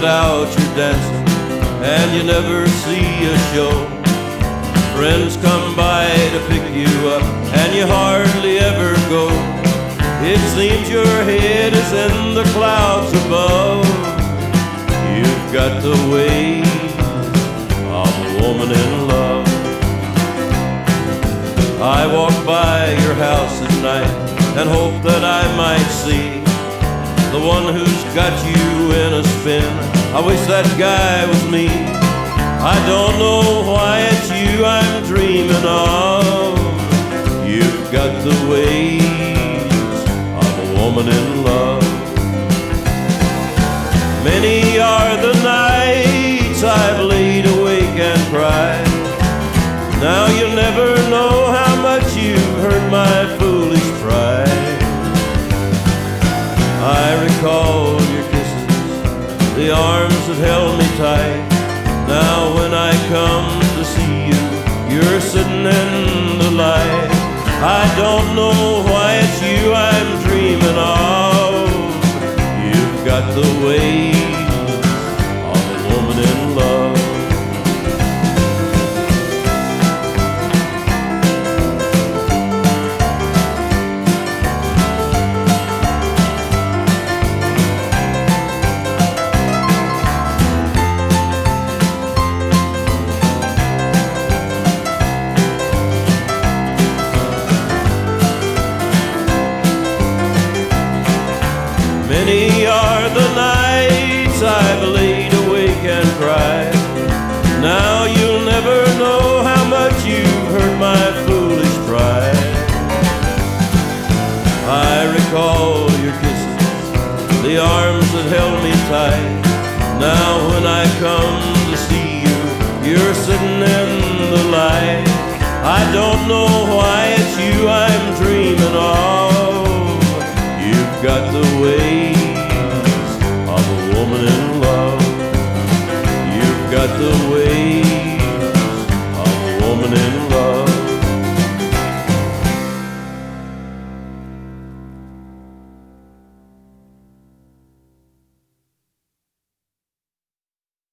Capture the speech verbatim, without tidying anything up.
out your dancing and you never see a show. Friends come by to pick you up and you hardly ever go. It seems your head is in the clouds above. You've got the ways of a woman in love. I walk by your house at night and hope that I might see the one who's got you in a spin. I wish that guy was me. I don't know why it's you I'm dreaming of. You've got the ways of a woman in love. Many are the nights I've laid awake and cried. Now you'll never know how much you've hurt my foolish pride. I recall your kisses, the arms that held me tight. Now when I come to see you, you're sitting in the light. I don't know why it's you I'm dreaming of. You've got the ways of a woman in love. Many are the nights I've laid awake and cried. Now you'll never know how much you've hurt my foolish pride. I recall your kisses, the arms that held me tight. Now when I come to see you, you're sitting in the light. I don't know why it's you I'm dreaming of. You've got the ways of a woman in love. You've got the ways